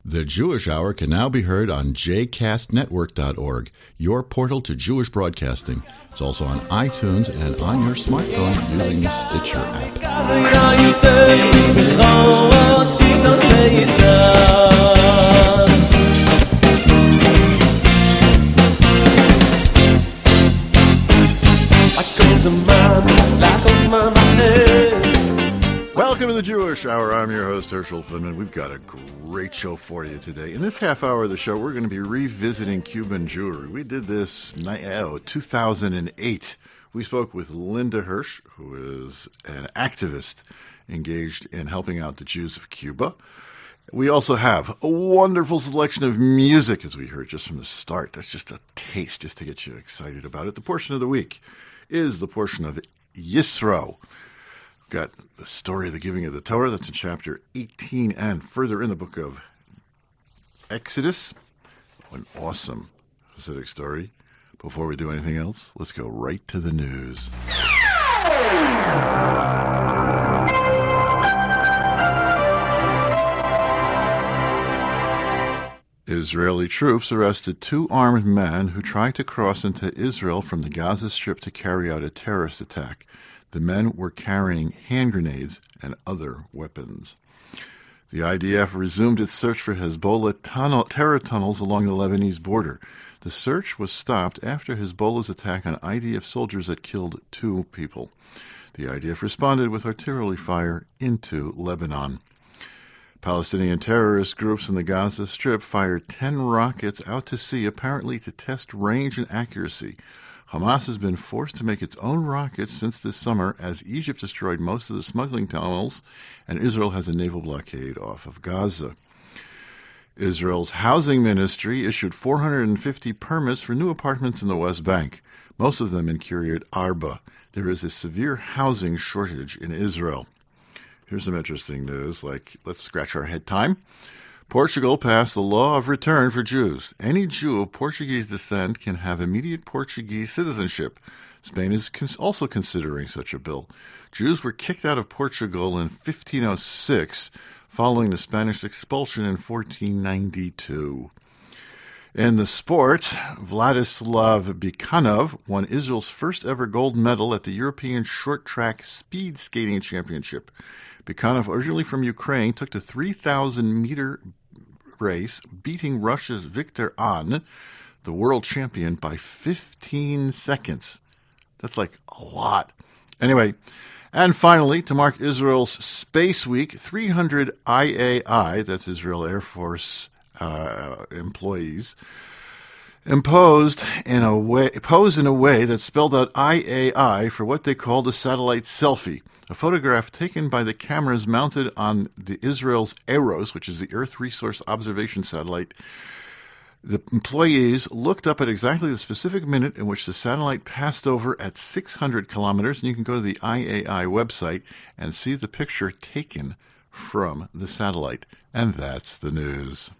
The Jewish Hour can now be heard on jcastnetwork.org, your portal to Jewish broadcasting. It's also on iTunes and on your smartphone using the Stitcher app. Welcome to the Jewish Hour. I'm your host, Herschel Finman. We've got a great show for you today. In this half hour of the show, we're going to be revisiting Cuban Jewry. We did this 2008. We spoke with Linda Hirsch, who is an activist engaged in helping out the Jews of Cuba. We also have a wonderful selection of music, as we heard just from the start. That's just a taste, just to get you excited about it. The portion of the week is the portion of Yisro. Got the story of the giving of the Torah. That's in chapter 18 and further in the book of Exodus. An awesome Hasidic story. Before we do anything else, let's go right to the news. Israeli troops arrested two armed men who tried to cross into Israel from the Gaza Strip to carry out a terrorist attack. The men were carrying hand grenades and other weapons. The IDF resumed its search for Hezbollah terror tunnels along the Lebanese border. The search was stopped after Hezbollah's attack on IDF soldiers that killed two people. The IDF responded with artillery fire into Lebanon. Palestinian terrorist groups in the Gaza Strip fired 10 rockets out to sea, apparently to test range and accuracy. Hamas has been forced to make its own rockets since this summer as Egypt destroyed most of the smuggling tunnels and Israel has a naval blockade off of Gaza. Israel's housing ministry issued 450 permits for new apartments in the West Bank, most of them in Kiryat Arba. There is a severe housing shortage in Israel. Here's some interesting news, let's scratch our head time. Portugal passed the law of return for Jews. Any Jew of Portuguese descent can have immediate Portuguese citizenship. Spain is also considering such a bill. Jews were kicked out of Portugal in 1506, following the Spanish expulsion in 1492. In the sport, Vladislav Bikhanov won Israel's first ever gold medal at the European Short Track Speed Skating Championship. Bikhanov, originally from Ukraine, took the 3,000-meter race, beating Russia's Viktor An, the world champion, by 15 seconds. That's like a lot. Anyway, and finally, to mark Israel's Space Week, 300 IAI, that's Israel Air Force employees, posed in a way that spelled out IAI for what they called a satellite selfie. A photograph taken by the cameras mounted on the Israel's Eros, which is the Earth Resource Observation Satellite. The employees looked up at exactly the specific minute in which the satellite passed over at 600 kilometers, and you can go to the IAI website and see the picture taken from the satellite. And that's the news.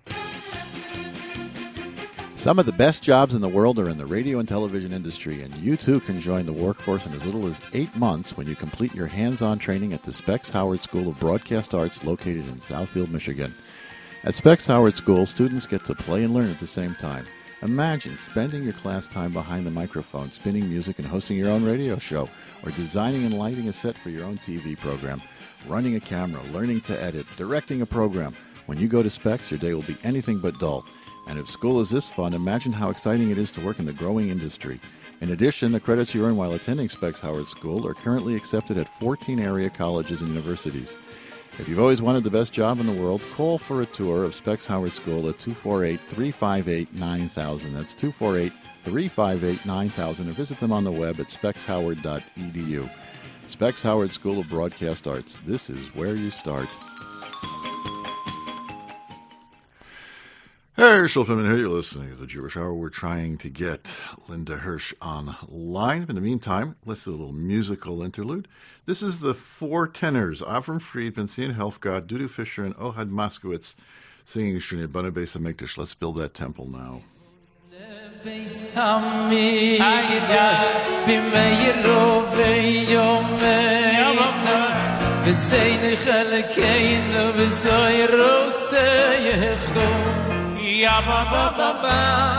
Some of the best jobs in the world are in the radio and television industry, and you too can join the workforce in as little as 8 months when you complete your hands-on training at the Specs Howard School of Broadcast Arts located in Southfield, Michigan. At Specs Howard School, students get to play and learn at the same time. Imagine spending your class time behind the microphone, spinning music and hosting your own radio show, or designing and lighting a set for your own TV program, running a camera, learning to edit, directing a program. When you go to Specs, your day will be anything but dull. And if school is this fun, imagine how exciting it is to work in the growing industry. In addition, the credits you earn while attending Specs Howard School are currently accepted at 14 area colleges and universities. If you've always wanted the best job in the world, call for a tour of Specs Howard School at 248-358-9000. That's 248-358-9000, or visit them on the web at specshoward.edu. Specs Howard School of Broadcast Arts. This is where you start. Herschel Finman here. You're listening to the Jewish Hour. We're trying to get Linda Hirsch online. In the meantime, let's do a little musical interlude. This is the Four Tenors, Avram Fried, Benzion Helfgott, Dudu Fisher, and Ohad Moskowitz singing Shnei Bana Beis HaMikdash. Let's build that temple now. V'seini chelkeinu v'zoyro seyecho Ya ba ba ba ba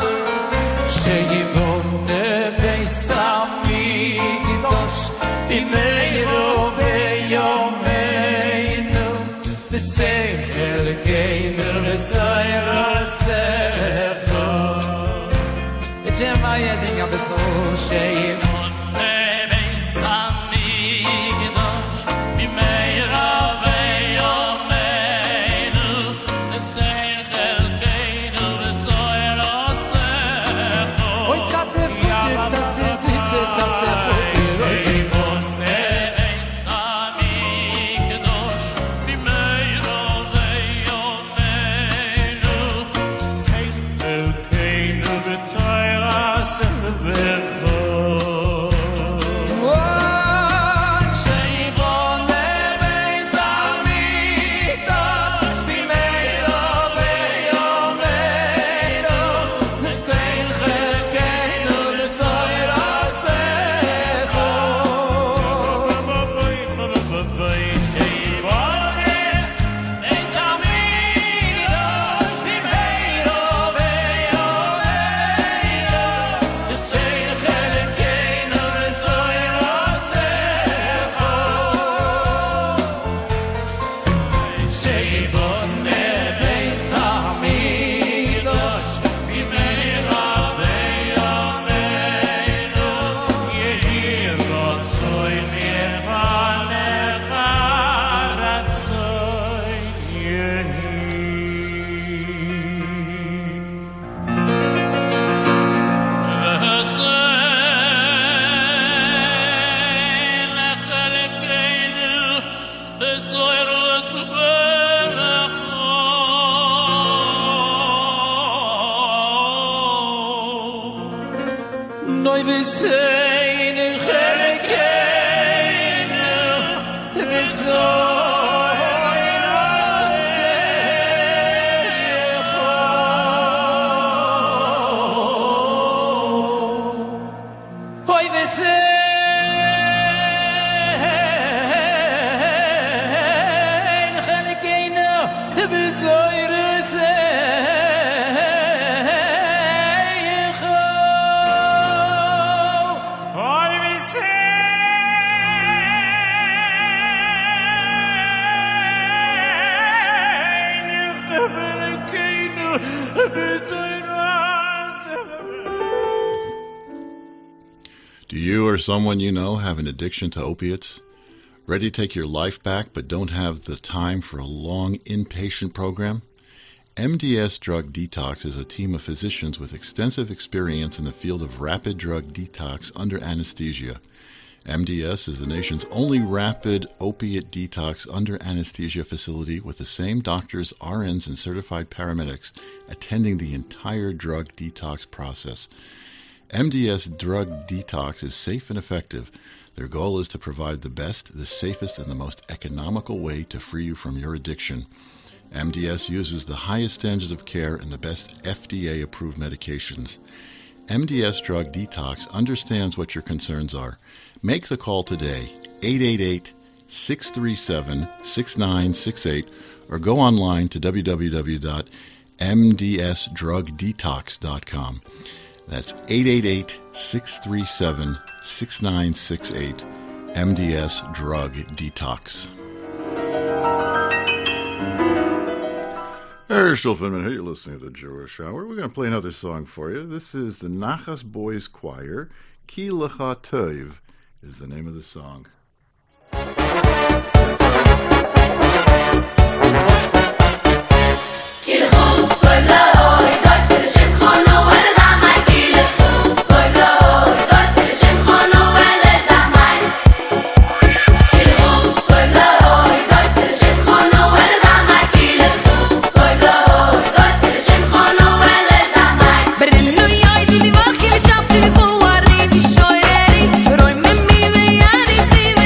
Sheyivone beis hamikdash B'meiro v'yomeinu V'seini chelkeinu v'zoyro seyecho V'chema yezing abeslo Sheyivone Do you or someone you know have an addiction to opiates? Ready to take your life back but don't have the time for a long inpatient program? MDS Drug Detox is a team of physicians with extensive experience in the field of rapid drug detox under anesthesia. MDS is the nation's only rapid opiate detox under anesthesia facility with the same doctors, RNs, and certified paramedics attending the entire drug detox process. MDS Drug Detox is safe and effective. Their goal is to provide the best, the safest, and the most economical way to free you from your addiction. MDS uses the highest standards of care and the best FDA-approved medications. MDS Drug Detox understands what your concerns are. Make the call today, 888-637-6968, or go online to www.mdsdrugdetox.com. That's 888-637-6968, MDS Drug Detox. Herschel Finman here. You're listening to the Jewish Hour. We're going to play another song for you. This is the Nachas Boys Choir. Ki Lecha Tov is the name of the song. See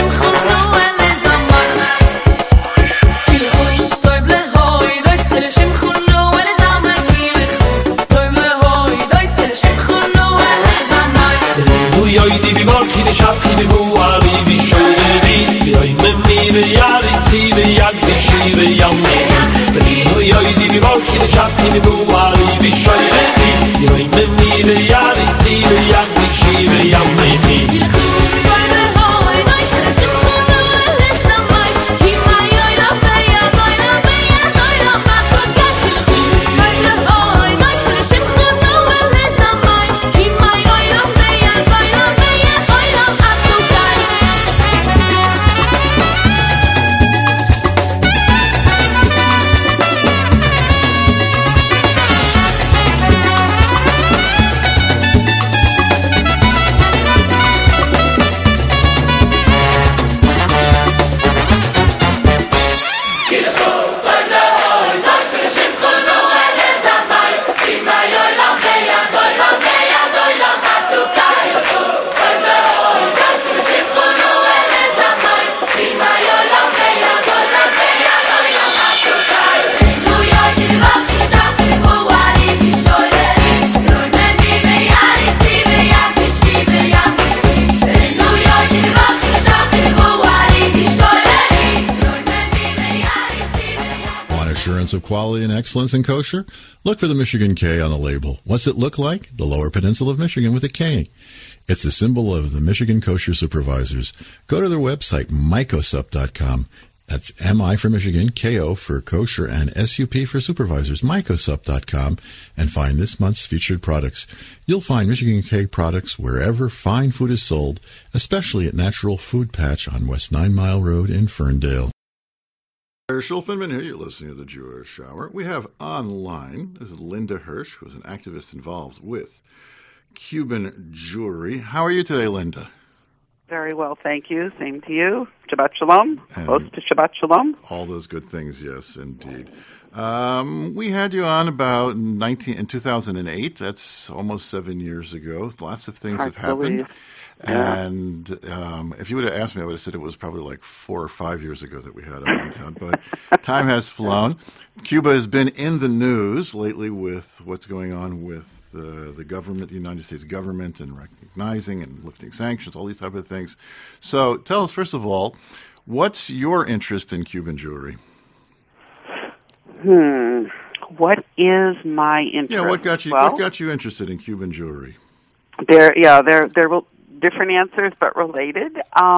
Of quality and excellence in kosher? Look for the Michigan K on the label. What's it look like? The Lower Peninsula of Michigan with a K. It's the symbol of the Michigan Kosher Supervisors. Go to their website, mycosup.com. That's M-I for Michigan, K-O for kosher, and S-U-P for supervisors, mycosup.com, and find this month's featured products. You'll find Michigan K products wherever fine food is sold, especially at Natural Food Patch on West 9 Mile Road in Ferndale. Herschel Finman here. You're listening to the Jewish Hour. We have online, this is Linda Hirsch, who's an activist involved with Cuban Jewry. How are you today, Linda? Very well, thank you. Same to you. Shabbat Shalom. Close to Shabbat Shalom. All those good things, yes, indeed. We had you on about in 2008. That's almost 7 years ago. Lots of things have happened. Yeah. And if you would have asked me, I would have said it was probably like 4 or 5 years ago that we had it on. But time has flown. Cuba has been in the news lately with what's going on with the government, the United States government, and recognizing and lifting sanctions, all these type of things. So tell us, first of all, what's your interest in Cuban Jewry? What is my interest? Yeah, what got you interested in Cuban Jewry? There were different answers, but related.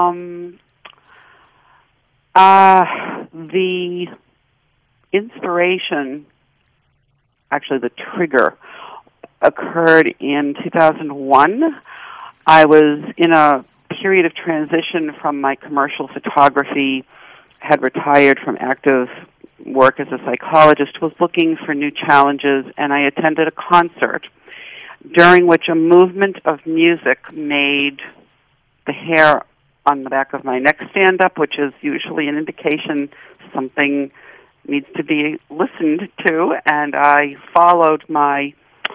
The inspiration, actually the trigger, occurred in 2001. I was in a period of transition from my commercial photography, had retired from active work as a psychologist, was looking for new challenges, and I attended a concert during which a movement of music made the hair on the back of my neck stand up, which is usually an indication something needs to be listened to, and I followed my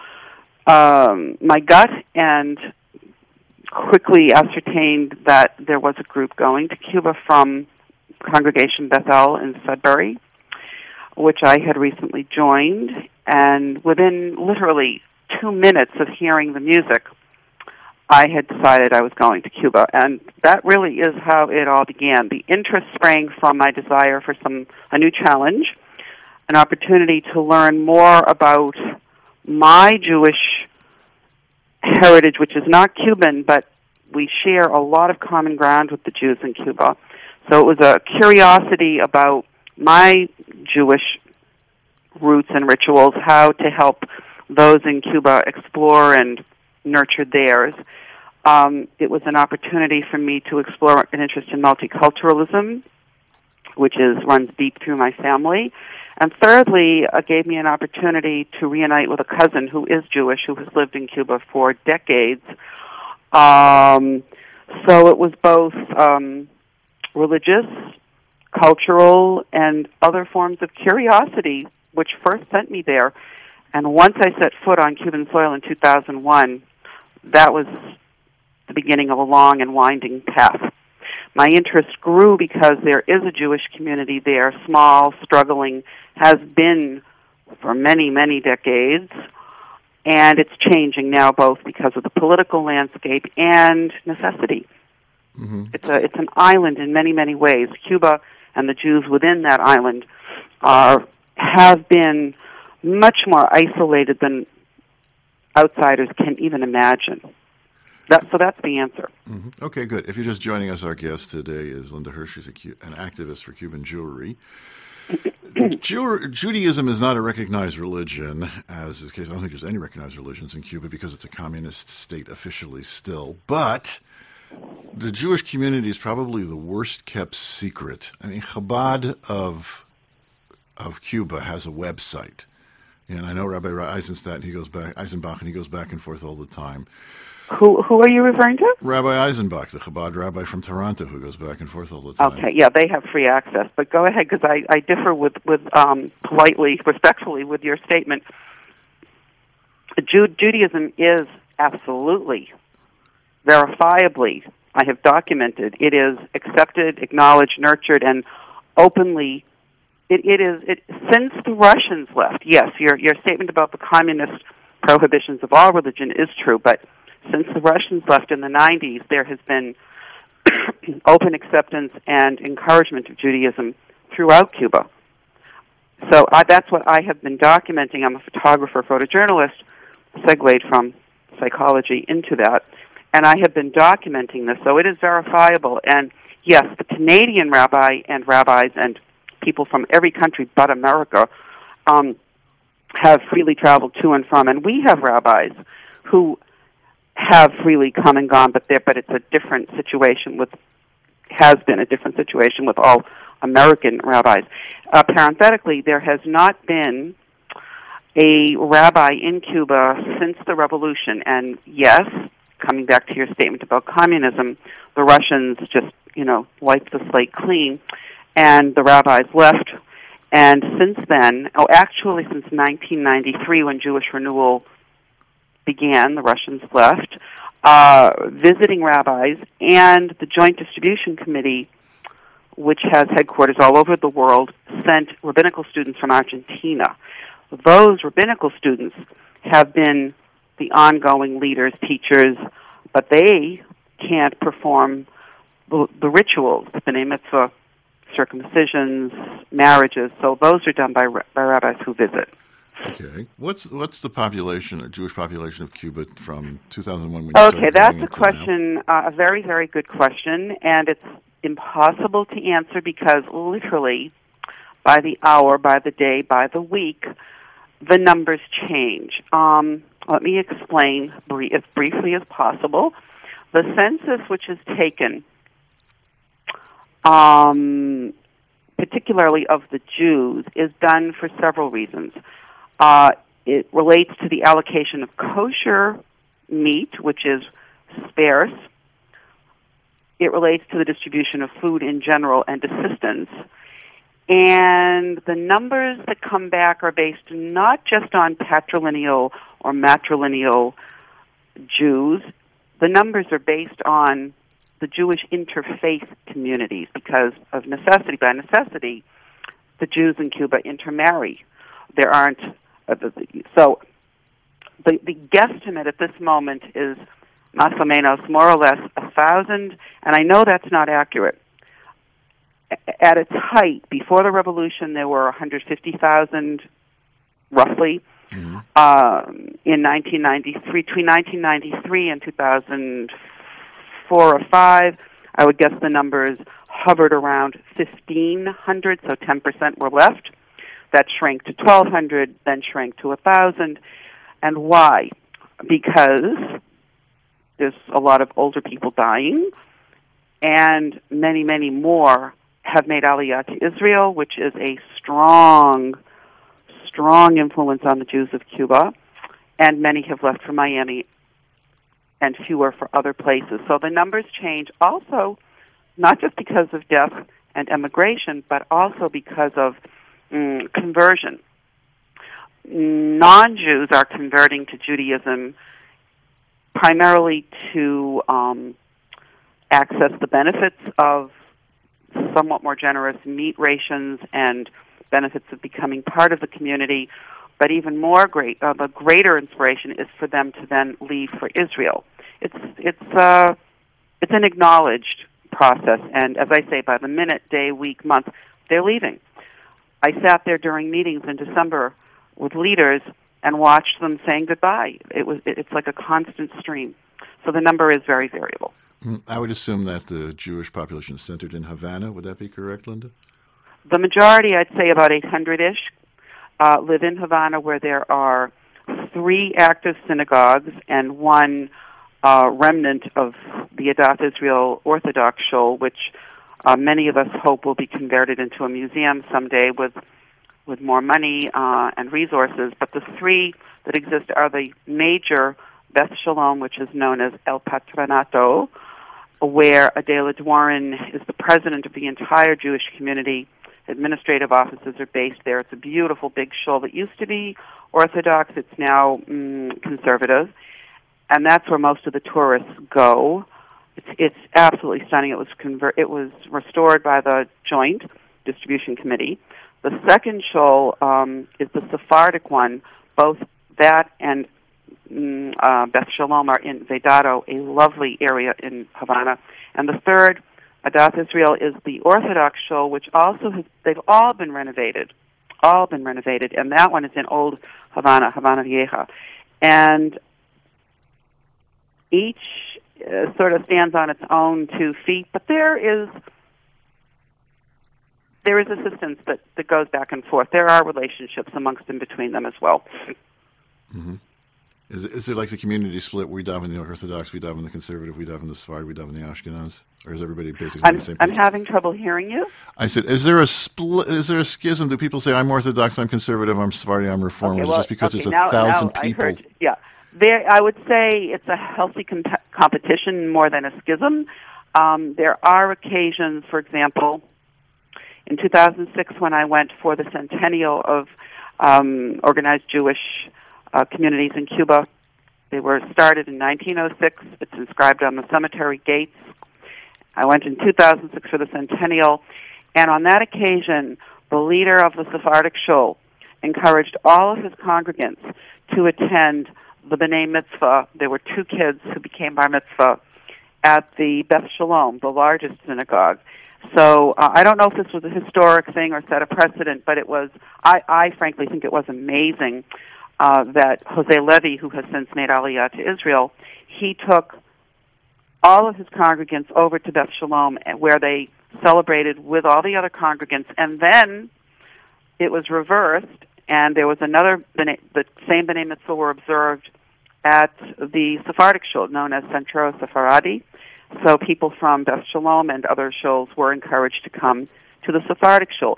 gut and quickly ascertained that there was a group going to Cuba from Congregation Bethel in Sudbury, which I had recently joined, and within literally 2 minutes of hearing the music, I had decided I was going to Cuba, and that really is how it all began. The interest sprang from my desire for a new challenge, an opportunity to learn more about my Jewish heritage, which is not Cuban, but we share a lot of common ground with the Jews in Cuba. So it was a curiosity about my Jewish roots and rituals, how to help those in Cuba explore and nurture theirs. It was an opportunity for me to explore an interest in multiculturalism, which runs deep through my family. And thirdly, it gave me an opportunity to reunite with a cousin who is Jewish, who has lived in Cuba for decades. So it was both religious, cultural, and other forms of curiosity, which first sent me there. And once I set foot on Cuban soil in 2001, that was the beginning of a long and winding path. My interest grew because there is a Jewish community there, small, struggling, has been for many, many decades, and it's changing now both because of the political landscape and necessity. Mm-hmm. It's an island in many, many ways. Cuba and the Jews within that island have been much more isolated than outsiders can even imagine. So that's the answer. Mm-hmm. Okay, good. If you're just joining us, our guest today is Linda Hirsch. She's an activist for Cuban Jewry. Judaism is not a recognized religion, as is the case. I don't think there's any recognized religions in Cuba because it's a communist state officially still. But the Jewish community is probably the worst kept secret. I mean, Chabad of Cuba has a website, and I know Rabbi Eisenbach, and he goes back and forth all the time. Who are you referring to? Rabbi Eisenbach, the Chabad rabbi from Toronto, who goes back and forth all the time. Okay, yeah, they have free access. But go ahead, because I differ with politely, respectfully, with your statement. Judaism is absolutely, verifiably, I have documented, it is accepted, acknowledged, nurtured, and openly. It is since the Russians left. Yes, your statement about the communist prohibitions of all religion is true, but since the Russians left in the 90s, there has been open acceptance and encouragement of Judaism throughout Cuba. So that's what I have been documenting. I'm a photographer, photojournalist, segued from psychology into that, and I have been documenting this, so it is verifiable. And yes, the Canadian rabbis and people from every country but America have freely traveled to and from, and we have rabbis who have freely come and gone, but it's a different situation has been a different situation with all American rabbis. Parenthetically, there has not been a rabbi in Cuba since the revolution, and yes, coming back to your statement about communism, the Russians just, wiped the slate clean, and the rabbis left. And since then, actually since 1993, when Jewish Renewal began, the Russians left, visiting rabbis and the Joint Distribution Committee, which has headquarters all over the world, sent rabbinical students from Argentina. Those rabbinical students have been the ongoing leaders, teachers, but they can't perform the rituals, the B'nai Mitzvah, circumcisions, marriages. So those are done by rabbis who visit. Okay. What's the population, the Jewish population of Cuba from 2001? Okay, that's a question, a very, very good question, and it's impossible to answer because literally by the hour, by the day, by the week, the numbers change. Let me explain as briefly as possible. The census which is taken, particularly of the Jews, is done for several reasons. It relates to the allocation of kosher meat, which is sparse. It relates to the distribution of food in general and assistance. And the numbers that come back are based not just on patrilineal or matrilineal Jews. The numbers are based on the Jewish interfaith communities because of necessity. By necessity, the Jews in Cuba intermarry. There aren't... So the guesstimate at this moment is más o menos, more or less, 1,000, and I know that's not accurate. At its height, before the revolution, there were 150,000, roughly. Mm-hmm. In 1993, between 1993 and 2004 or 5, I would guess the numbers hovered around 1,500, so 10% were left. That shrank to 1,200, then shrank to 1,000. And why? Because there's a lot of older people dying, and many, many more have made Aliyah to Israel, which is a strong influence on the Jews of Cuba, and many have left for Miami and fewer for other places. So the numbers change also, not just because of death and emigration, but also because of conversion. Non-Jews are converting to Judaism primarily to access the benefits of somewhat more generous meat rations and benefits of becoming part of the community. But even more the greater inspiration is for them to then leave for Israel. It's an acknowledged process, and as I say, by the minute, day, week, month, they're leaving. I sat there during meetings in December with leaders and watched them saying goodbye. It's like a constant stream. So the number is very variable. I would assume that the Jewish population is centered in Havana. Would that be correct, Linda? The majority, I'd say about 800-ish, live in Havana, where there are 3 active synagogues and 1 remnant of the Adath Israel Orthodox Shul, which many of us hope will be converted into a museum someday with more money and resources. But the 3 that exist are the major Beth Shalom, which is known as El Patronato, where Adela Dworin is the president of the entire Jewish community. Administrative offices are based there. It's a beautiful big shul that used to be Orthodox. It's now conservative, and that's where most of the tourists go. It's absolutely stunning. It was restored by the Joint Distribution Committee. The second shul is the Sephardic one. Both that and Beth Shalom are in Vedado, a lovely area in Havana. And the third, Adath Israel, is the Orthodox shul, which also they've all been renovated, and that one is in Old Havana, Havana Vieja. And each sort of stands on its own 2 feet, but there is assistance that goes back and forth. There are relationships amongst and between them as well. Mm-hmm. Is there like the community split? We daven the Orthodox, we daven the conservative, we daven the Sephardi, we daven the Ashkenaz, or is everybody basically on the same page? I'm having trouble hearing you. I said, is there a split? Is there a schism? Do people say I'm Orthodox, I'm conservative, I'm Sephardi, I'm Reform, just because it's 1,000 people? I would say it's a healthy competition more than a schism. There are occasions, for example, in 2006 when I went for the centennial of organized Jewish communities in Cuba. They were started in 1906. It's inscribed on the cemetery gates. I went in 2006 for the centennial, and on that occasion, the leader of the Sephardic Shul encouraged all of his congregants to attend the B'nai Mitzvah. There were 2 kids who became Bar Mitzvah at the Beth Shalom, the largest synagogue. So I don't know if this was a historic thing or set a precedent, but it was. I frankly think it was amazing that Jose Levy, who has since made Aliyah to Israel, he took all of his congregants over to Beth Shalom, where they celebrated with all the other congregants, and then it was reversed, and there was the same B'nai Mitzvah were observed at the Sephardic Shul, known as Centro Sephardi. So people from Beth Shalom and other shuls were encouraged to come to the Sephardic Shul.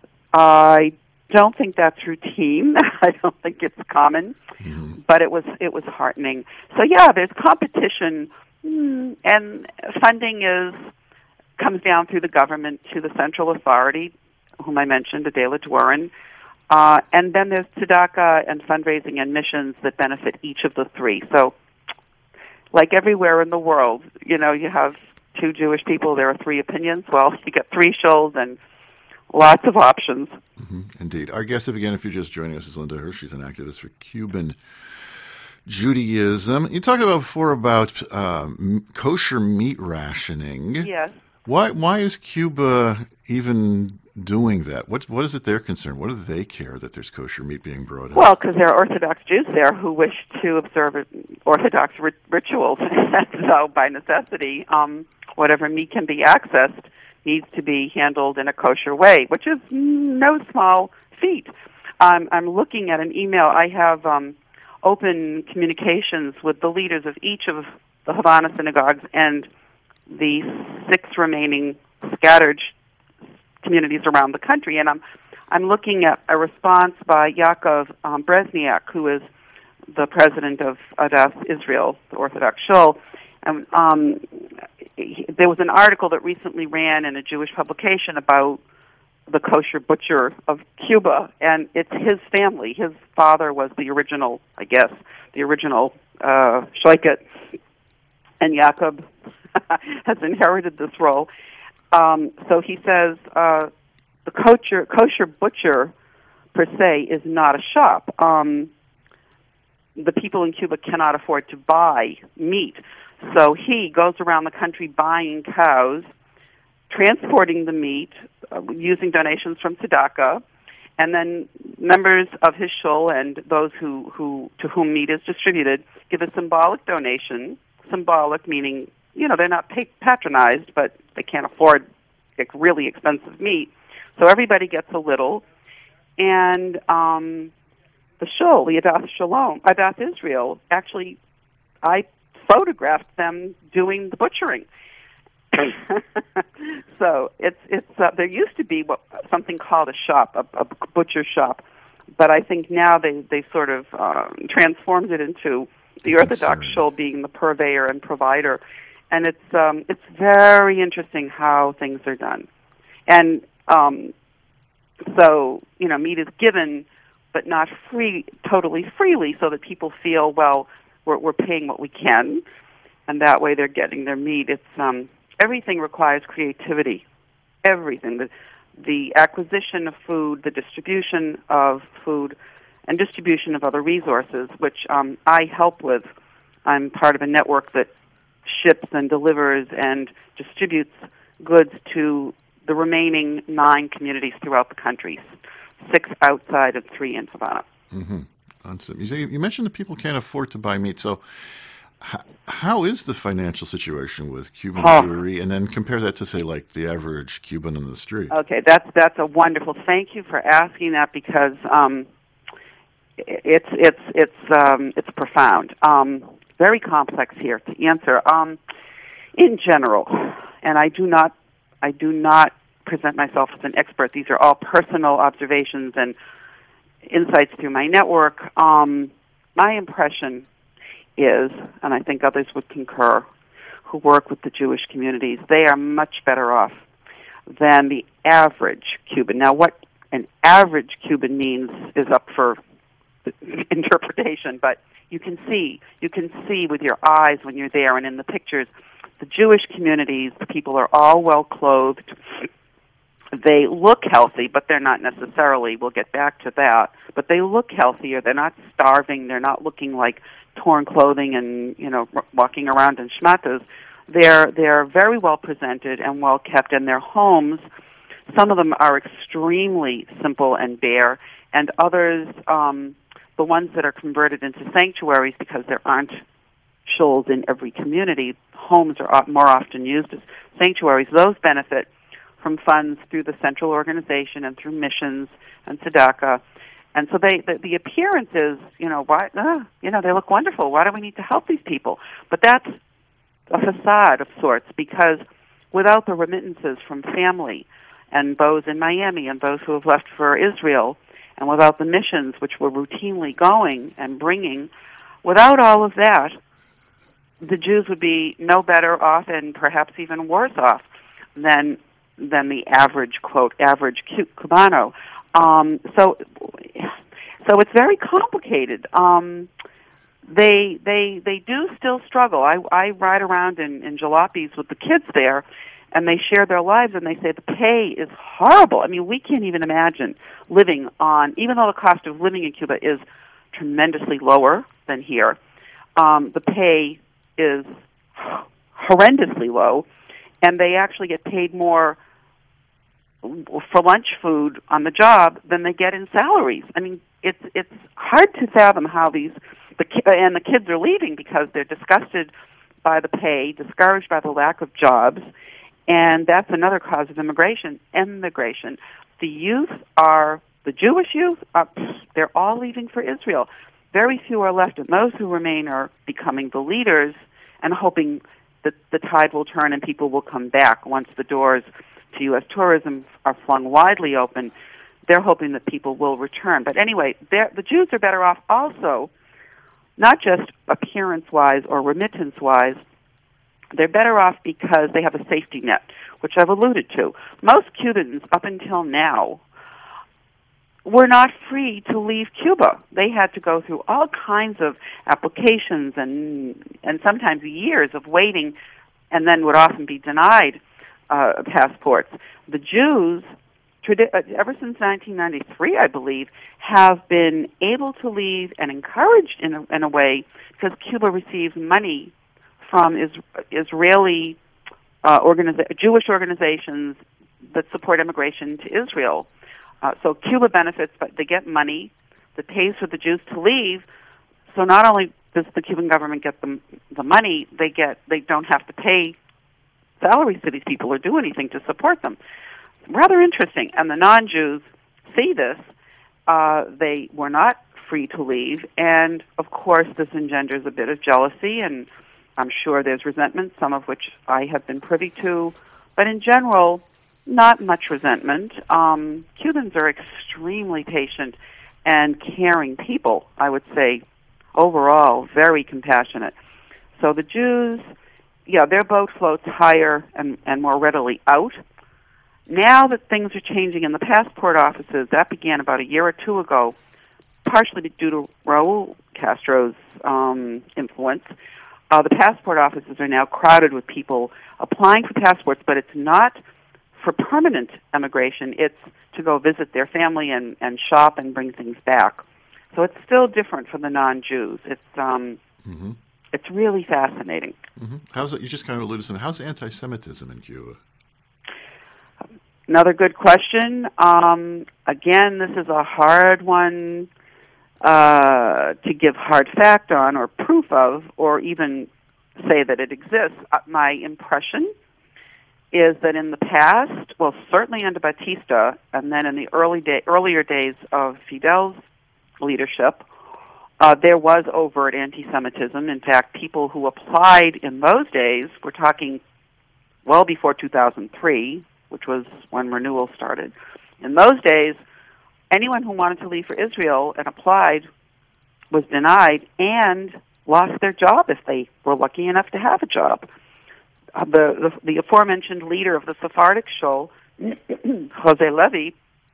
I don't think that's routine. I don't think it's common, but it was heartening. So yeah, there's competition, and funding comes down through the government to the central authority, whom I mentioned, Adela Dworin, and then there's tzedakah and fundraising and missions that benefit each of the 3. So, like everywhere in the world, you have 2 Jewish people, there are 3 opinions. Well, you get 3 shuls and lots of options. Mm-hmm. Indeed. Our guest, if you're just joining us, is Linda Hirsch. She's an activist for Cuban Judaism. You talked before about kosher meat rationing. Yes. Why is Cuba even doing that? What is it their concern? What do they care that there's kosher meat being brought in? Well, because there are Orthodox Jews there who wish to observe Orthodox rituals. So by necessity, whatever meat can be accessed needs to be handled in a kosher way, which is no small feat. I'm looking at an email. I have open communications with the leaders of each of the Havana synagogues and the 6 remaining scattered communities around the country, and I'm looking at a response by Yaakov Brezniak, who is the president of Adath Israel, the Orthodox Shul. And there was an article that recently ran in a Jewish publication about the kosher butcher of Cuba, and it's his family. His father was the original Shloiket, and Yaakov has inherited this role. So he says the kosher butcher, per se, is not a shop. The people in Cuba cannot afford to buy meat. So he goes around the country buying cows, transporting the meat, using donations from tzedakah, and then members of his shul and those to whom meat is distributed give a symbolic donation. Symbolic meaning, they're not patronized, but they can't afford really expensive meat. So everybody gets a little. And the shul, the Adath Israel, actually, I photographed them doing the butchering. So it's there used to be something called a shop, a butcher shop, but I think now they sort of transformed it into the Orthodox shul being the purveyor and provider, and it's very interesting how things are done, and so meat is given, but not totally freely, so that people feel we're paying what we can, and that way they're getting their meat. It's everything requires creativity. Everything. The acquisition of food, the distribution of food, and distribution of other resources, which I help with. I'm part of a network that ships and delivers and distributes goods to the remaining 9 communities throughout the country, 6 outside and 3 in Havana. Mm-hmm. You mentioned that people can't afford to buy meat, so how is the financial situation with Cuban Jewry, and then compare that to, say, like the average Cuban on the street? Okay, that's a wonderful. Thank you for asking that, because it's profound, very complex here to answer. In general, and I do not present myself as an expert. These are all personal observations and insights through my network. My impression is, and I think others would concur, who work with the Jewish communities, they are much better off than the average Cuban. Now, what an average Cuban means is up for interpretation, but you can see with your eyes when you're there and in the pictures, the Jewish communities, the people are all well clothed. They look healthy, but they're not necessarily, we'll get back to that, but they look healthier. They're not starving. They're not looking like torn clothing and, walking around in shmatas. They're very well presented and well kept, and their homes, some of them are extremely simple and bare, and others, the ones that are converted into sanctuaries because there aren't shuls in every community, homes are more often used as sanctuaries. Those benefit from funds through the central organization and through missions and tzedakah. And so the appearance is, they look wonderful. Why do we need to help these people? But that's a facade of sorts, because without the remittances from family and those in Miami and those who have left for Israel, and without the missions which were routinely going and bringing, without all of that, the Jews would be no better off and perhaps even worse off than the average, quote, average Cubano. So it's very complicated. They do still struggle. I ride around in jalopies with the kids there, and they share their lives, and they say the pay is horrible. I mean, we can't even imagine living on, even though the cost of living in Cuba is tremendously lower than here, the pay is horrendously low, and they actually get paid more for lunch food on the job than they get in salaries. I mean, it's hard to fathom how the kids are leaving because they're disgusted by the pay, discouraged by the lack of jobs, and that's another cause of emigration. The Jewish youth, they're all leaving for Israel. Very few are left, and those who remain are becoming the leaders and hoping that the tide will turn and people will come back once the doors to U.S. tourism are flung widely open. They're hoping that people will return. But anyway, the Jews are better off also, not just appearance-wise or remittance-wise. They're better off because they have a safety net, which I've alluded to. Most Cubans, up until now, were not free to leave Cuba. They had to go through all kinds of applications and sometimes years of waiting and then would often be denied passports. The Jews, ever since 1993, I believe, have been able to leave and encouraged in a way because Cuba receives money from Israeli Jewish organizations that support immigration to Israel. So Cuba benefits, but they get money that pays for the Jews to leave. So not only does the Cuban government get the money, they don't have to pay salaries to these people or do anything to support them. Rather interesting. And the non-Jews see this. They were not free to leave, and of course this engenders a bit of jealousy, and I'm sure there's resentment, some of which I have been privy to, but in general, not much resentment. Cubans are extremely patient and caring people, I would say, overall, very compassionate. So the Jews, their boat floats higher and more readily out. Now that things are changing in the passport offices, that began about a year or two ago, partially due to Raul Castro's influence. The passport offices are now crowded with people applying for passports, but it's not for permanent immigration. It's to go visit their family and shop and bring things back. So it's still different from the non-Jews. It's really fascinating. Mm-hmm. How's it? You just kind of alluded to something. How's anti-Semitism in Cuba? Another good question. Again, this is a hard one to give hard fact on or proof of or even say that it exists. My impression is that in the past, well, certainly under Batista, and then in the earlier days of Fidel's leadership, there was overt anti-Semitism. In fact, people who applied in those days, we're talking well before 2003, which was when renewal started. In those days, anyone who wanted to leave for Israel and applied was denied and lost their job if they were lucky enough to have a job. The aforementioned leader of the Sephardic shoal, Jose Levy,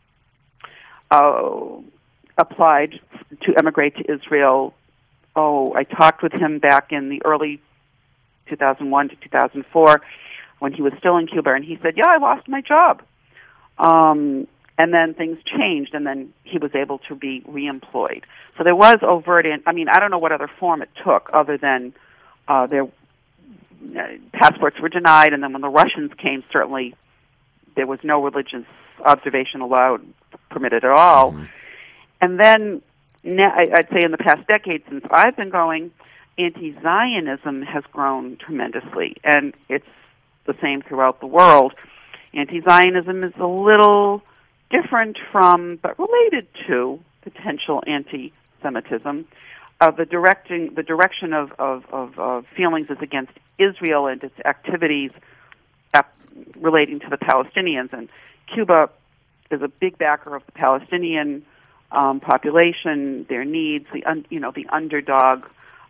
applied to emigrate to Israel. I talked with him back in the early 2001 to 2004 when he was still in Cuba, and he said, I lost my job. And then things changed, and then he was able to be reemployed. So there was overt, I don't know what other form it took other than their passports were denied, and then when the Russians came, certainly there was no religious observation permitted at all. Mm-hmm. And then I'd say in the past decade since I've been going, anti-Zionism has grown tremendously, and it's the same throughout the world. Anti-Zionism is a little different from, but related to, potential anti-Semitism. The direction of feelings is against Israel and its activities relating to the Palestinians. And Cuba is a big backer of the Palestinian population, their needs, the underdog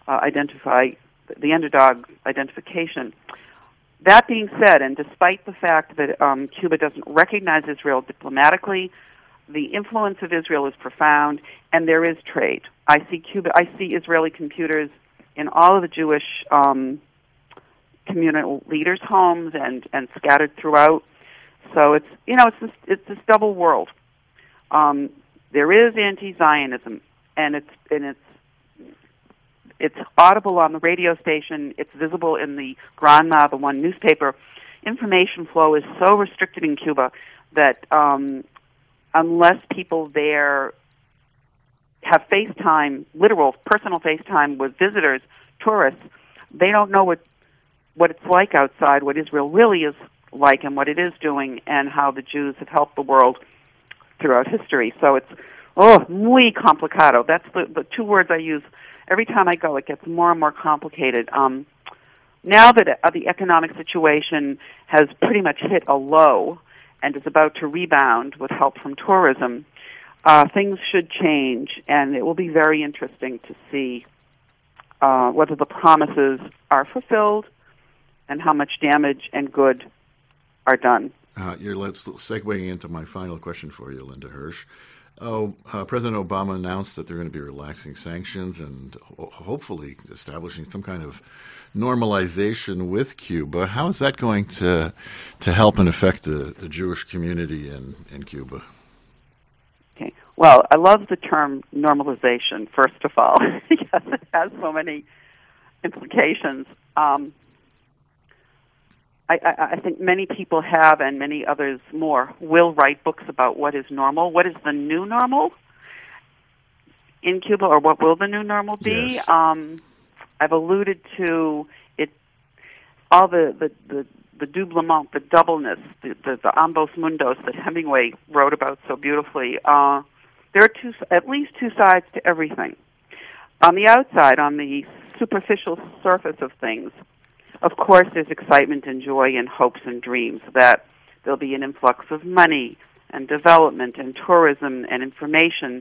identification. That being said, and despite the fact that Cuba doesn't recognize Israel diplomatically, the influence of Israel is profound, and there is trade. I see Israeli computers in all of the Jewish communal leaders' homes and scattered throughout. So it's this double world. There is anti-Zionism, and it's audible on the radio station. It's visible in the Granma, the one newspaper. Information flow is so restricted in Cuba that unless people there have FaceTime, literal personal FaceTime with visitors, tourists, they don't know what it's like outside, what Israel really is like and what it is doing, and how the Jews have helped the world throughout history. So it's, muy complicado. That's the two words I use. Every time I go, it gets more and more complicated. Now that the economic situation has pretty much hit a low and is about to rebound with help from tourism, things should change, and it will be very interesting to see whether the promises are fulfilled and how much damage and good are done. Let's segueing into my final question for you, Linda Hirsch. President Obama announced that they're going to be relaxing sanctions and hopefully establishing some kind of normalization with Cuba. How is that going to help and affect the Jewish community in Cuba? Okay. Well, I love the term normalization, first of all, because it has so many implications. I think many people have, and many others more, will write books about what is normal. What is the new normal in Cuba, or what will the new normal be? Yes. I've alluded to it, all the doublement, the doubleness, the ambos mundos that Hemingway wrote about so beautifully. There are at least two sides to everything. On the outside, on the superficial surface of things, of course, there's excitement and joy and hopes and dreams that there'll be an influx of money and development and tourism and information.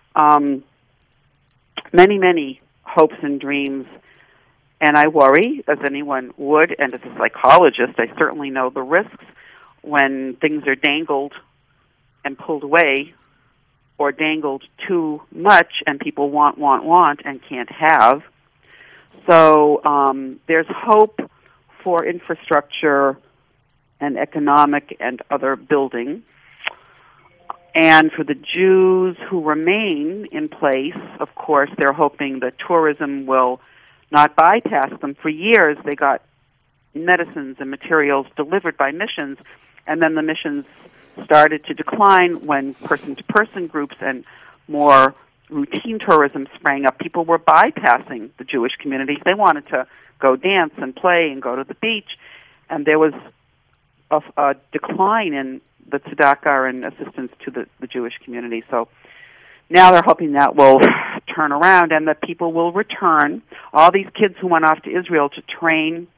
Many, many hopes and dreams. And I worry, as anyone would, and as a psychologist, I certainly know the risks when things are dangled and pulled away, or dangled too much and people want and can't have. So there's hope for infrastructure and economic and other building. And for the Jews who remain in place, of course, they're hoping that tourism will not bypass them. For years, they got medicines and materials delivered by missions, and then the missions started to decline when person-to-person groups and more routine tourism sprang up. People were bypassing the Jewish communities. They wanted to go dance and play and go to the beach, and there was a decline in the tzedakah and assistance to the Jewish community. So now they're hoping that will turn around and that people will return. All these kids who went off to Israel to train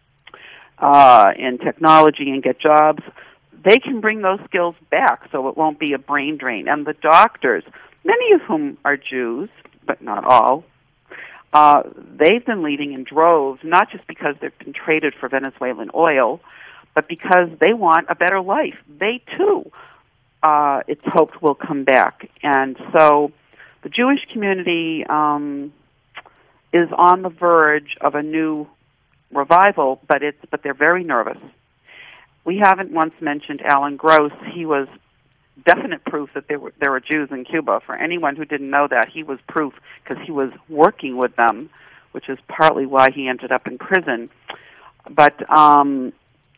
in technology and get jobs, they can bring those skills back, so it won't be a brain drain. And the doctors, many of whom are Jews, but not all, they've been leaving in droves, not just because they've been traded for Venezuelan oil, but because they want a better life. They, too, it's hoped will come back. And so the Jewish community is on the verge of a new revival, but they're very nervous. We haven't once mentioned Alan Gross. He was definite proof that there were Jews in Cuba. For anyone who didn't know that, he was proof because he was working with them, which is partly why he ended up in prison. But the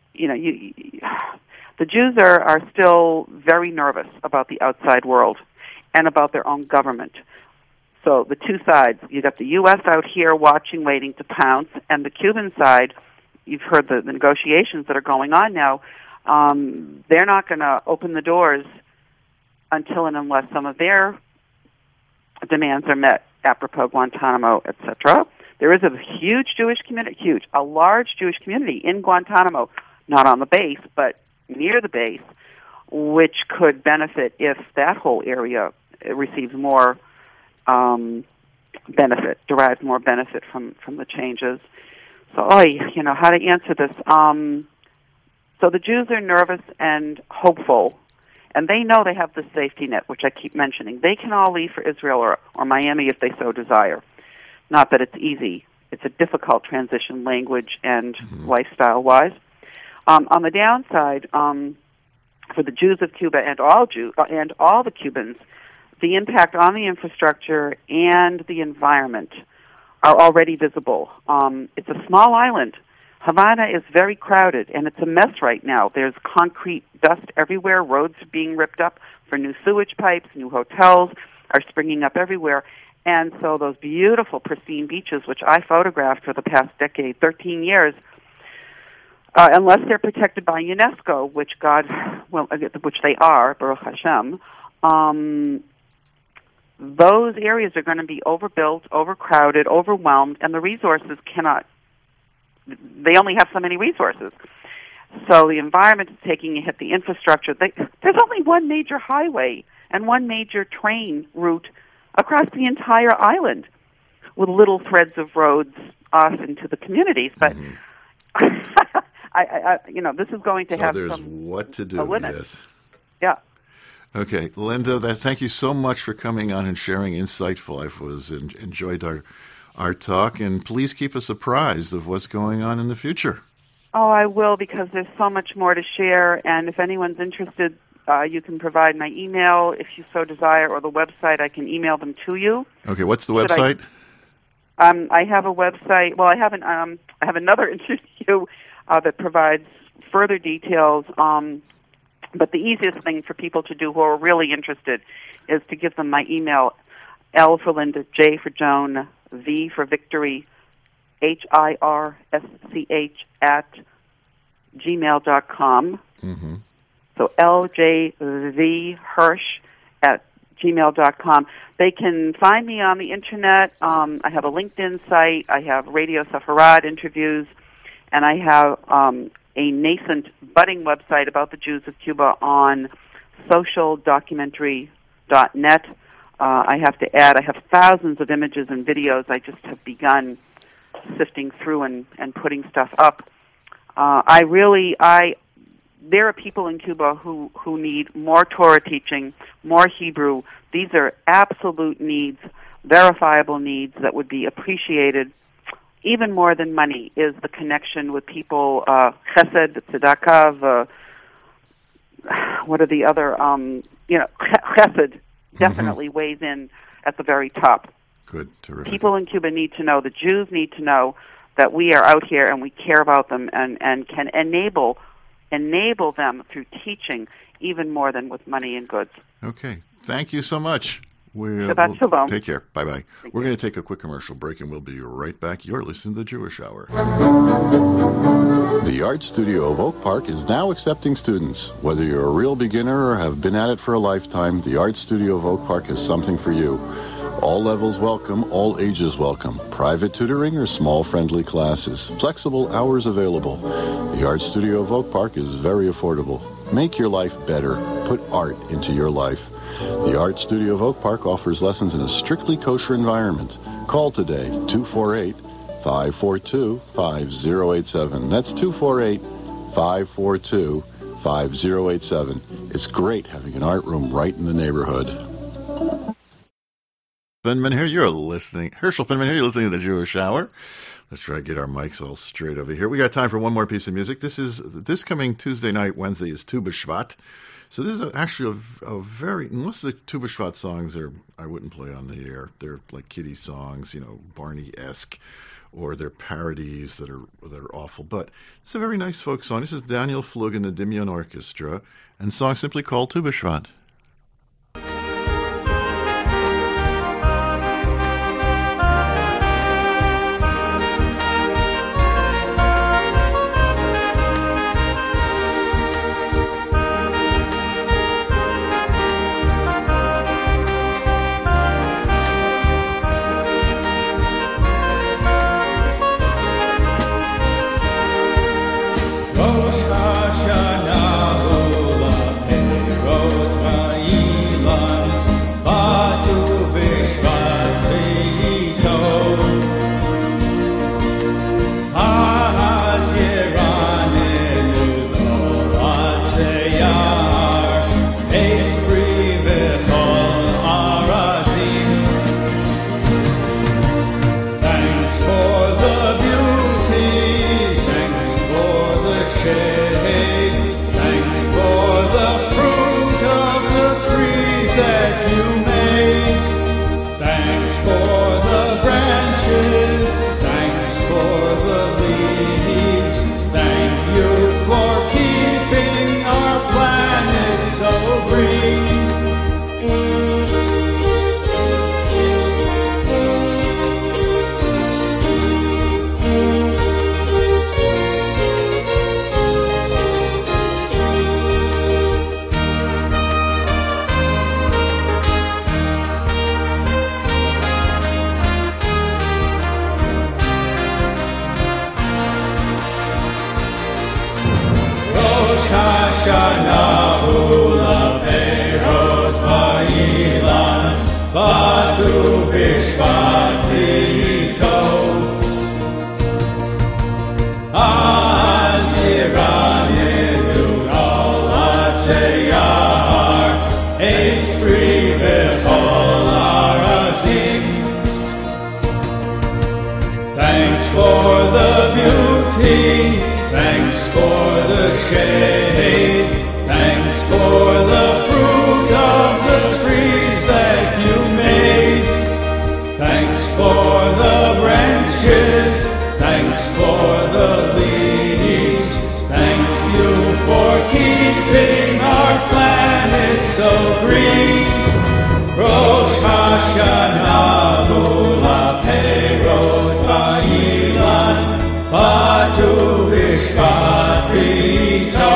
Jews are still very nervous about the outside world and about their own government. So the two sides, you've got the U.S. out here watching, waiting to pounce, and the Cuban side, you've heard the negotiations that are going on now. They're not going to open the doors until and unless some of their demands are met, apropos Guantanamo, etc. There is a huge Jewish community, a large Jewish community in Guantanamo, not on the base, but near the base, which could benefit if that whole area receives more benefit, derives more benefit from the changes. So, how to answer this? So the Jews are nervous and hopeful, and they know they have the safety net, which I keep mentioning. They can all leave for Israel or Miami if they so desire. Not that it's easy. It's a difficult transition language and lifestyle-wise. On the downside, for the Jews of Cuba and all the Cubans, the impact on the infrastructure and the environment are already visible. It's a small island. Havana is very crowded, and it's a mess right now. There's concrete dust everywhere. Roads are being ripped up for new sewage pipes. New hotels are springing up everywhere. And so those beautiful, pristine beaches, which I photographed for the past decade, 13 years, unless they're protected by UNESCO, which they are, Baruch Hashem, those areas are going to be overbuilt, overcrowded, overwhelmed, and the resources they only have so many resources. So the environment is taking a hit, the infrastructure. There's only one major highway and one major train route across the entire island with little threads of roads off into the communities. But, this is going to have there's some what to do, limit. yes. Yeah. Okay, Linda, thank you so much for coming on and sharing insightful. Enjoyed our talk, and please keep us apprised of what's going on in the future. Oh, I will, because there's so much more to share, and if anyone's interested, you can provide my email if you so desire, or the website. I can email them to you. Okay, what's the website? I have a website. Well, I have another interview that provides further details. But the easiest thing for people to do who are really interested is to give them my email: L for Linda, J for Joan, V for Victory, HIRSCH @gmail.com. Mm-hmm. So LJV Hirsch @gmail.com. They can find me on the internet. I have a LinkedIn site. I have Radio Sefarad interviews, and I have a nascent, budding website about the Jews of Cuba on socialdocumentary.net. I have to add, I have thousands of images and videos. I just have begun sifting through and putting stuff up. There are people in Cuba who need more Torah teaching, more Hebrew. These are absolute needs, verifiable needs that would be appreciated. Even more than money is the connection with people, chesed, tzedakah, what are the other, chesed definitely weighs in at the very top. Good, terrific. People in Cuba need to know, the Jews need to know that we are out here and we care about them and can enable them through teaching even more than with money and goods. Okay, thank you so much. We'll take care. Bye-bye. We're going to take a quick commercial break, and we'll be right back. You're listening to The Jewish Hour. The Art Studio of Oak Park is now accepting students. Whether you're a real beginner or have been at it for a lifetime, the Art Studio of Oak Park has something for you. All levels welcome, all ages welcome. Private tutoring or small friendly classes. Flexible hours available. The Art Studio of Oak Park is very affordable. Make your life better. Put art into your life. The Art Studio of Oak Park offers lessons in a strictly kosher environment. Call today, 248-542-5087. That's 248-542-5087. It's great having an art room right in the neighborhood. Finman here, you're listening. Herschel Finman here, you're listening to The Jewish Hour. Let's try to get our mics all straight over here. We got time for one more piece of music. This coming Tuesday night, Wednesday, is Tu B'Shvat. So this is actually a very, most of the Tu B'Shvat songs I wouldn't play on the air. They're like kiddie songs, Barney-esque, or they're parodies that are awful. But it's a very nice folk song. This is Daniel Flug and the Dimion Orchestra, and the song simply called Tu B'Shvat. Rosh Hashanah, Ula, Rosh Esprit bechol arazim. Thanks for the beauty, thanks for the shade, thanks for the fruit of the trees that you made. Thanks for the branches, thanks for the leaves. Thank you for keeping our planet so green. Rosh Hashanah Ula Rosh Va'ilan Batu Bishvat B'ito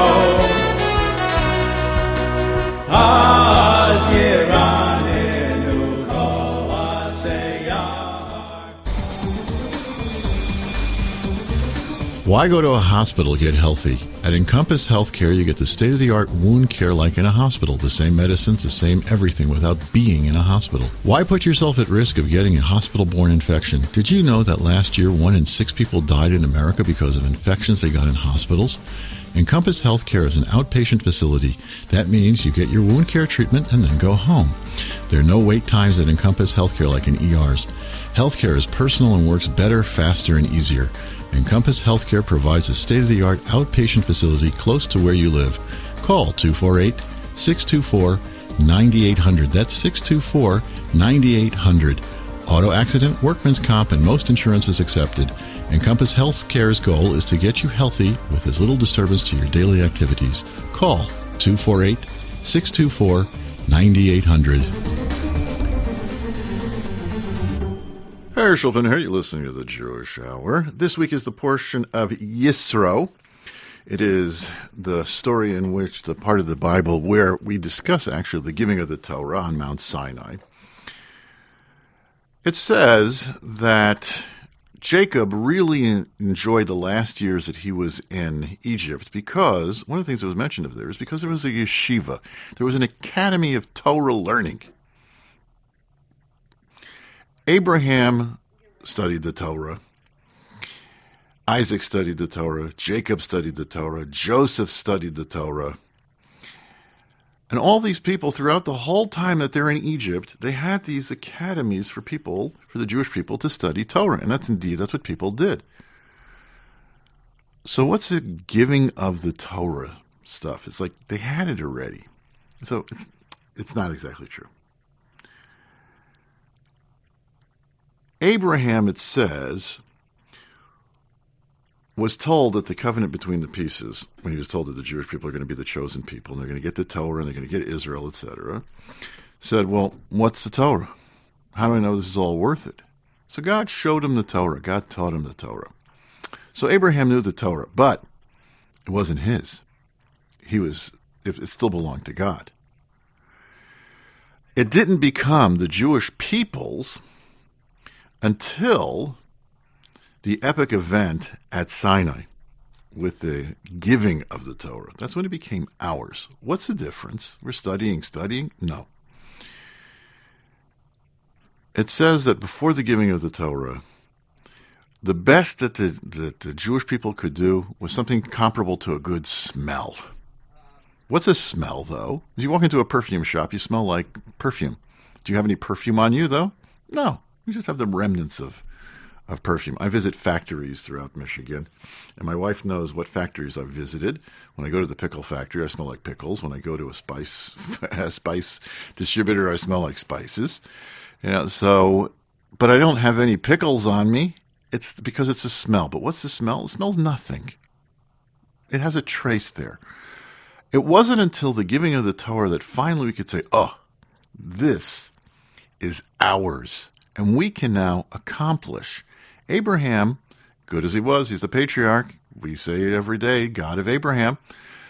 Az Yiranenu Kol Atzeyar. Why go to a hospital to get healthy? At Encompass Healthcare, you get the state-of-the-art wound care like in a hospital. The same medicines, the same everything without being in a hospital. Why put yourself at risk of getting a hospital-borne infection? Did you know that last year 1 in 6 people died in America because of infections they got in hospitals? Encompass Healthcare is an outpatient facility. That means you get your wound care treatment and then go home. There are no wait times at Encompass Healthcare like in ERs. Healthcare is personal and works better, faster, and easier. Encompass Healthcare provides a state-of-the-art outpatient facility close to where you live. Call 248-624-9800. That's 624-9800. Auto accident, workman's comp, and most insurance is accepted. Encompass Healthcare's goal is to get you healthy with as little disturbance to your daily activities. Call 248-624-9800. Herschel Van here. You're listening to the Jewish Hour. This week is the portion of Yisro. It is the story in which the part of the Bible where we discuss actually the giving of the Torah on Mount Sinai. It says that Jacob really enjoyed the last years that he was in Egypt because one of the things that was mentioned of there is because there was a yeshiva. There was an academy of Torah learning. Abraham studied the Torah. Isaac studied the Torah. Jacob studied the Torah. Joseph studied the Torah. And all these people, throughout the whole time that they're in Egypt, they had these academies for people, for the Jewish people to study Torah. And that's what people did. So what's the giving of the Torah stuff? It's like they had it already. So it's not exactly true. Abraham, it says, was told that the covenant between the pieces, when he was told that the Jewish people are going to be the chosen people, and they're going to get the Torah, and they're going to get Israel, etc., said, well, what's the Torah? How do I know this is all worth it? So God showed him the Torah. God taught him the Torah. So Abraham knew the Torah, but it wasn't his. It still belonged to God. It didn't become the Jewish people's until the epic event at Sinai with the giving of the Torah. That's when it became ours. What's the difference? We're studying? No. It says that before the giving of the Torah, the best that the Jewish people could do was something comparable to a good smell. What's a smell, though? If you walk into a perfume shop, you smell like perfume. Do you have any perfume on you, though? No. You just have the remnants of perfume. I visit factories throughout Michigan, and my wife knows what factories I've visited. When I go to the pickle factory, I smell like pickles. When I go to a spice distributor, I smell like spices. But I don't have any pickles on me. It's because it's a smell. But what's the smell? It smells nothing. It has a trace there. It wasn't until the giving of the Torah that finally we could say, oh, this is ours. And we can now accomplish. Abraham, good as he was, he's the patriarch. We say it every day, God of Abraham,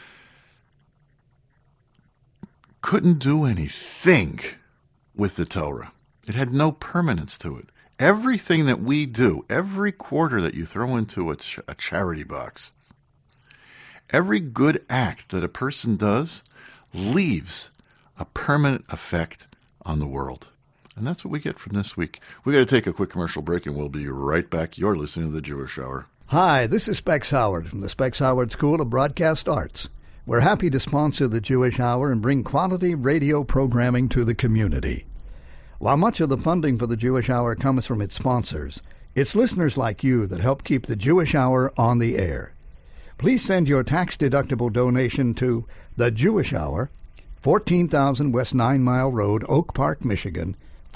couldn't do anything with the Torah. It had no permanence to it. Everything that we do, every quarter that you throw into a charity box, every good act that a person does leaves a permanent effect on the world. And that's what we get from this week. We got to take a quick commercial break, and we'll be right back. You're listening to the Jewish Hour. Hi, this is Specs Howard from the Specs Howard School of Broadcast Arts. We're happy to sponsor the Jewish Hour and bring quality radio programming to the community. While much of the funding for the Jewish Hour comes from its sponsors, it's listeners like you that help keep the Jewish Hour on the air. Please send your tax-deductible donation to The Jewish Hour, 14,000 West 9 Mile Road, Oak Park, Michigan,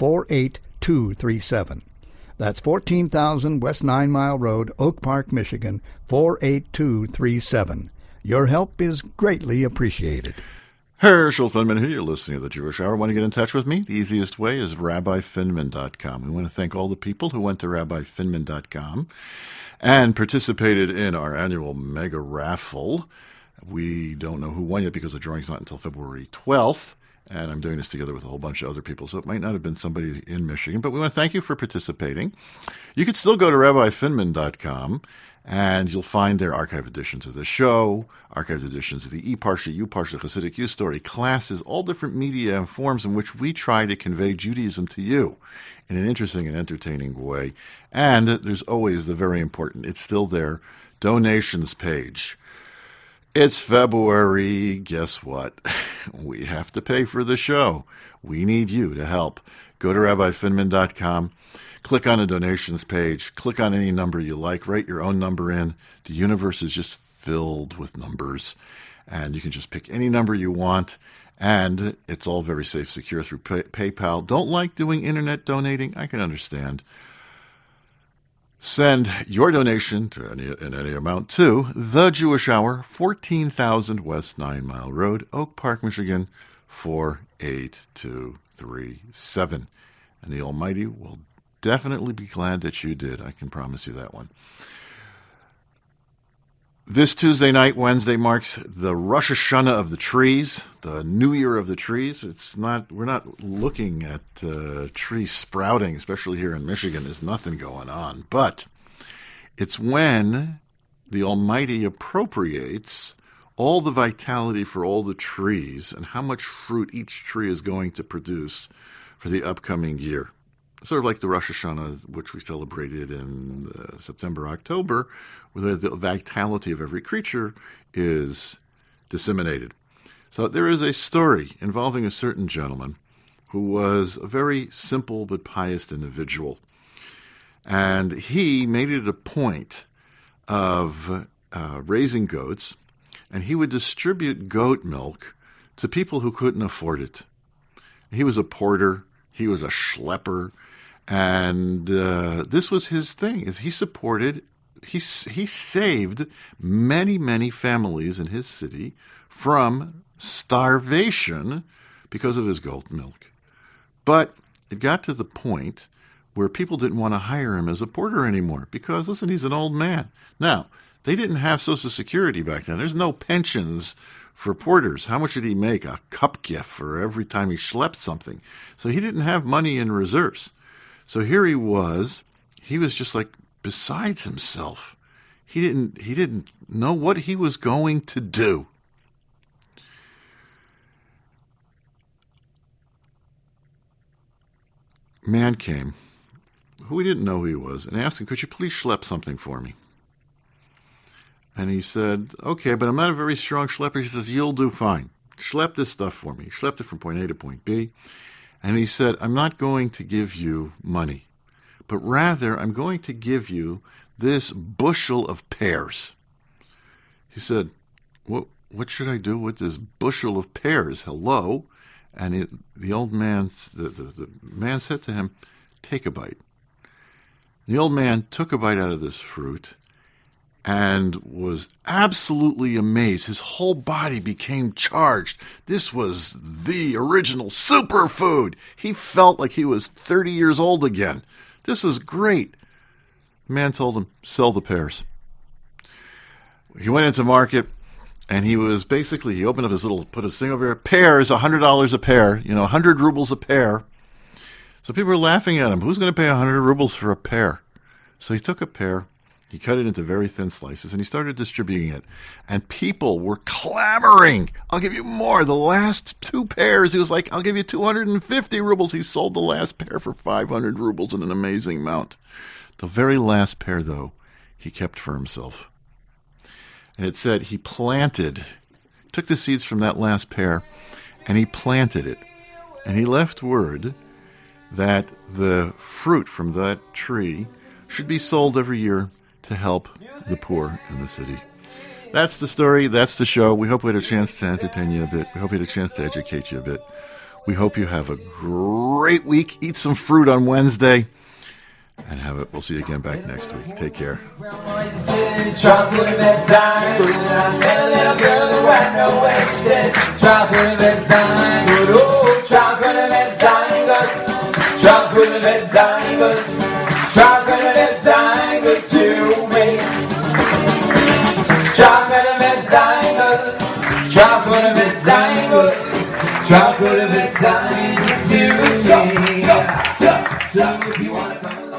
48237. That's 14,000 West 9 Mile Road, Oak Park, Michigan, 48237. Your help is greatly appreciated. Herschel Finman here. You're listening to The Jewish Hour. Want to get in touch with me? The easiest way is rabbifinman.com. We want to thank all the people who went to rabbifinman.com and participated in our annual mega raffle. We don't know who won yet because the drawing's not until February 12th, and I'm doing this together with a whole bunch of other people, so it might not have been somebody in Michigan, but we want to thank you for participating. You can still go to rabbifinman.com, and you'll find there archived editions of the show, archived editions of the E-Parsha, U-Parsha, Hasidic U-Story, classes, all different media and forms in which we try to convey Judaism to you in an interesting and entertaining way. And there's always the very important, it's still there, donations page. It's February. Guess what? We have to pay for the show. We need you to help. Go to rabbifinman.com. Click on the donations page. Click on any number you like. Write your own number in. The universe is just filled with numbers. And you can just pick any number you want. And it's all very safe, secure through PayPal. Don't like doing internet donating? I can understand. Send your donation in any amount to The Jewish Hour, 14,000 West 9 Mile Road, Oak Park, Michigan, 48237. And the Almighty will definitely be glad that you did. I can promise you that one. This Tuesday night, Wednesday, marks the Rosh Hashanah of the trees, the New Year of the trees. We're not looking at trees sprouting, especially here in Michigan. There's nothing going on. But it's when the Almighty appropriates all the vitality for all the trees and how much fruit each tree is going to produce for the upcoming year. Sort of like the Rosh Hashanah, which we celebrated in September, October, where the vitality of every creature is disseminated. So there is a story involving a certain gentleman who was a very simple but pious individual. And he made it a point of raising goats, and he would distribute goat milk to people who couldn't afford it. He was a porter. He was a schlepper. And this was his thing, is he saved many, many families in his city from starvation because of his goat milk. But it got to the point where people didn't want to hire him as a porter anymore because, listen, he's an old man. Now, they didn't have Social Security back then. There's no pensions for porters. How much did he make? A cup gift for every time he schlepped something. So he didn't have money in reserves. So here he was just like besides himself. He didn't know what he was going to do. Man came, who we didn't know who he was, and asked him, could you please schlep something for me? And he said, okay, but I'm not a very strong schlepper. He says, you'll do fine. Schlep this stuff for me. He schlepped it from point A to point B. And he said, I'm not going to give you money, but rather I'm going to give you this bushel of pears. He said, what should I do with this bushel of pears? Hello? And the old man, the man said to him, take a bite. The old man took a bite out of this fruit and was absolutely amazed. His whole body became charged. This was the original superfood. He felt like he was 30 years old again. This was great. The man told him, sell the pears. He went into market, and he opened up his put his thing over here. Pears, $100 a pair, 100 rubles a pair. So people were laughing at him. Who's going to pay 100 rubles for a pear? So he took a pear. He cut it into very thin slices, and he started distributing it. And people were clamoring. I'll give you more. The last 2 pears, he was like, I'll give you 250 rubles. He sold the last pair for 500 rubles in an amazing amount. The very last pair, though, he kept for himself. And it said he planted took the seeds from that last pear and he planted it. And he left word that the fruit from that tree should be sold every year to help the poor in the city. That's the story. That's the show. We hope we had a chance to entertain you a bit. We hope we had a chance to educate you a bit. We hope you have a great week. Eat some fruit on Wednesday. And have it. We'll see you again back next week. Take care. Chocolate if it's time to me. So if you wanna come